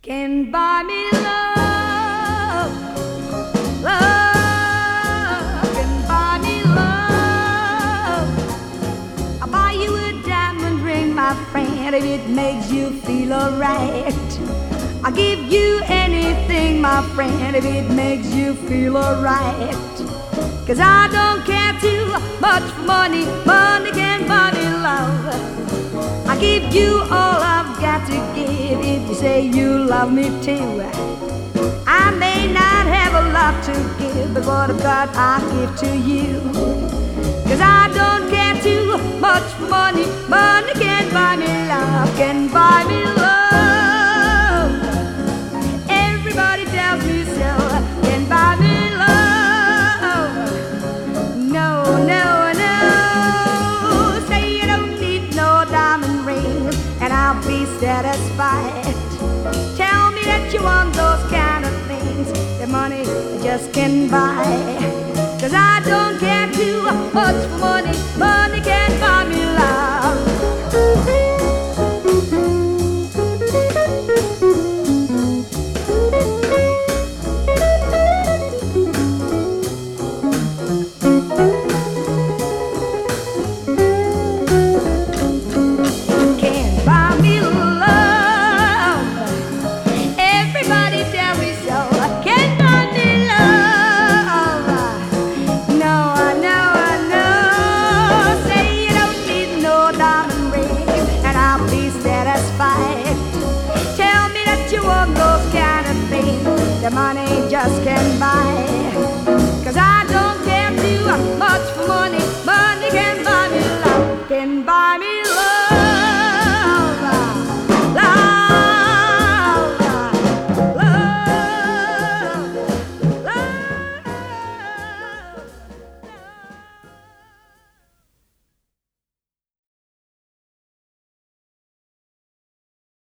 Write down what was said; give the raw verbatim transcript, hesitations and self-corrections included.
can buy me love. Love can buy me love. I'll buy you a diamond ring, my friend, if it makes you feel alright. I'll give you anything, my friend, if it makes you feel alright. Cause I don't care too much for money. Money can buy me love. I'll give you all I've got to give if you say you love me too. I may not have a lot to give, but what I've got I'll give to you. Cause I don't care too much for money. Money can buy me love, can buy me love. Everybody tells me so, can buy me love. No, no, no. Say you don't need no diamond ring and I'll be satisfied. Tell me that you want those kind of things that money just can buy. Cause I don't care too much for money. Money can buy me love. Tell me that you want those kind of things that money just can't buy.